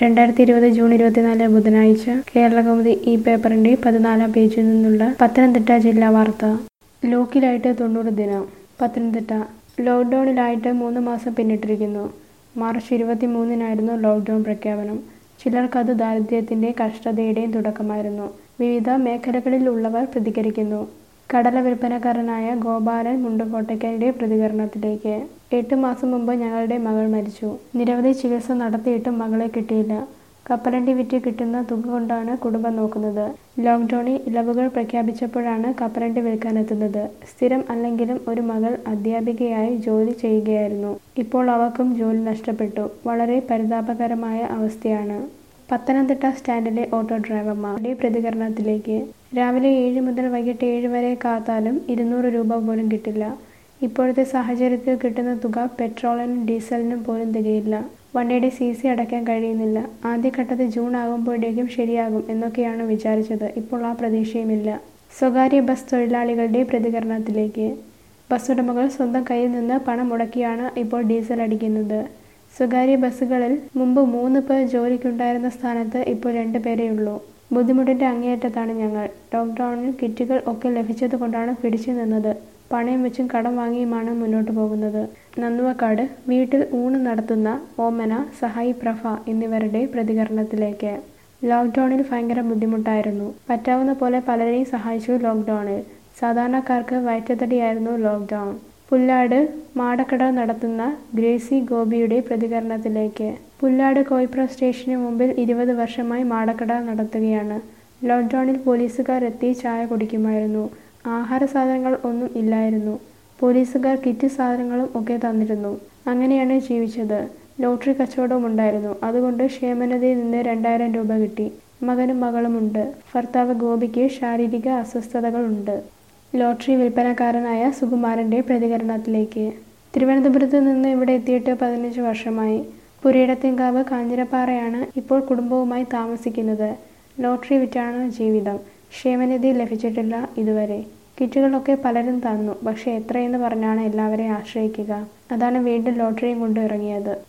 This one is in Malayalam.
2020 ജൂൺ 24 ബുധനാഴ്ച കേരളകൗമുദി ഈ പേപ്പറിന്റെ 14-ാം പേജിൽ നിന്നുള്ള പത്തനംതിട്ട ജില്ലാ വാർത്ത. ലോക്കിലായിട്ട് 90 ദിനം. പത്തനംതിട്ട ലോക്ക്ഡൌണിലായിട്ട് 3 മാസം പിന്നിട്ടിരിക്കുന്നു. മാർച്ച് 23-നായിരുന്നു ലോക്ക്ഡൌൺ പ്രഖ്യാപനം. ചിലർക്കത് ദാരിദ്ര്യത്തിന്റെ കഷ്ടതയുടെയും തുടക്കമായിരുന്നു. വിവിധ മേഖലകളിൽ ഉള്ളവർ പ്രതികരിക്കുന്നു. കടല വിൽപ്പനക്കാരനായ ഗോപാലൻ മുണ്ടുകോട്ടയ്ക്കലിന്റെ പ്രതികരണത്തിലേക്ക്. 8 മാസം മുമ്പ് ഞങ്ങളുടെ മകൾ മരിച്ചു. നിരവധി ചികിത്സ നടത്തിയിട്ടും മകളെ കിട്ടിയില്ല. കപ്പലണ്ടി വിറ്റ് കിട്ടുന്ന തുക കൊണ്ടാണ് കുടുംബം നോക്കുന്നത്. ലോക്ക്ഡൌണിൽ ഇളവുകൾ പ്രഖ്യാപിച്ചപ്പോഴാണ് കപ്പലണ്ടി വിൽക്കാനെത്തുന്നത്. സ്ഥിരം അല്ലെങ്കിലും ഒരു മകൾ അധ്യാപികയായി ജോലി ചെയ്യുകയായിരുന്നു. ഇപ്പോൾ അവൾക്കും ജോലി നഷ്ടപ്പെട്ടു. വളരെ പരിതാപകരമായ അവസ്ഥയാണ്. പത്തനംതിട്ട സ്റ്റാൻഡിലെ ഓട്ടോ ഡ്രൈവർമാരുടെ പ്രതികരണത്തിലേക്ക്. രാവിലെ 7 മുതൽ വൈകിട്ട് 7 വരെ കാത്താലും 200 രൂപ പോലും കിട്ടില്ല. ഇപ്പോഴത്തെ സാഹചര്യത്തിൽ കിട്ടുന്ന തുക പെട്രോളിനും ഡീസലിനും പോലും തികയില്ല. വണ്ടിയുടെ CC അടയ്ക്കാൻ കഴിയുന്നില്ല. ആദ്യഘട്ടത്തിൽ ജൂൺ ആകുമ്പോഴേക്കും ശരിയാകും എന്നൊക്കെയാണ് വിചാരിച്ചത്. ഇപ്പോൾ ആ പ്രതീക്ഷയുമില്ല. സ്വകാര്യ ബസ് തൊഴിലാളികളുടെ പ്രതികരണത്തിലേക്ക്. ബസ് ഉടമകൾ സ്വന്തം കയ്യിൽ നിന്ന് പണം മുടക്കിയാണ് ഇപ്പോൾ ഡീസൽ അടിക്കുന്നത്. സ്വകാര്യ ബസ്സുകളിൽ മുമ്പ് 3 പേർ ജോലിക്കുണ്ടായിരുന്ന സ്ഥാനത്ത് ഇപ്പോൾ 2 പേരേയുള്ളൂ. ബുദ്ധിമുട്ടിന്റെ അങ്ങേയറ്റത്താണ് ഞങ്ങൾ. ലോക്ക്ഡൌണിൽ കിറ്റുകൾ ഒക്കെ ലഭിച്ചത് കൊണ്ടാണ് പിടിച്ചു നിന്നത്. പണയം വെച്ചും കടം വാങ്ങിയുമാണ് മുന്നോട്ട് പോകുന്നത്. നന്നുവക്കാട് വീട്ടിൽ ഊണ് നടത്തുന്ന ഓമന, സഹായി പ്രഭ എന്നിവരുടെ പ്രതികരണത്തിലേക്ക്. ലോക്ക്ഡൌണിൽ ഭയങ്കര ബുദ്ധിമുട്ടായിരുന്നു. പറ്റാവുന്ന പോലെ പലരെയും സഹായിച്ചു ലോക്ക്ഡൌണിൽ. സാധാരണക്കാർക്ക് വയറ്റത്തടിയായിരുന്നു ലോക്ക്ഡൌൺ. പുല്ലാട് മാടക്കട നടത്തുന്ന ഗ്രേസി ഗോപിയുടെ പ്രതികരണത്തിലേക്ക്. പുല്ലാട് കോയിപ്ര സ്റ്റേഷന് മുമ്പിൽ 20 വർഷമായി മാടക്കട നടത്തുകയാണ്. ലോക്ക്ഡൌണിൽ പോലീസുകാർ എത്തി ചായ കുടിക്കുമായിരുന്നു. ആഹാര സാധനങ്ങൾ ഒന്നും ഇല്ലായിരുന്നു. പോലീസുകാർ കിറ്റ് സാധനങ്ങളും ഒക്കെ തന്നിരുന്നു. അങ്ങനെയാണ് ജീവിച്ചത്. ലോട്ടറി കച്ചവടവും ഉണ്ടായിരുന്നു. അതുകൊണ്ട് ക്ഷേമനിധിയിൽ നിന്ന് 2000 രൂപ കിട്ടി. മകനും മകളുമുണ്ട്. ഭർത്താവ് ഗോപിക്ക് ശാരീരിക അസ്വസ്ഥതകളുണ്ട്. ലോട്ടറി വിൽപ്പനക്കാരനായ സുകുമാരന്റെ പ്രതികരണത്തിലേക്ക്. തിരുവനന്തപുരത്ത് നിന്ന് ഇവിടെ എത്തിയിട്ട് 15 വർഷമായി. പുരയിടത്തിൻകാവ് കാഞ്ഞിരപ്പാറയാണ് ഇപ്പോൾ കുടുംബവുമായി താമസിക്കുന്നത്. ലോട്ടറി വിറ്റാണ് ജീവിതം. ക്ഷേമനിധി ലഭിച്ചിട്ടില്ല ഇതുവരെ. കിറ്റുകളൊക്കെ പലരും തന്നു. പക്ഷേ എത്രയെന്ന് പറഞ്ഞാണ് എല്ലാവരെയും ആശ്രയിക്കുക. അതാണ് വീണ്ടും ലോട്ടറിയും കൊണ്ട് ഇറങ്ങിയത്.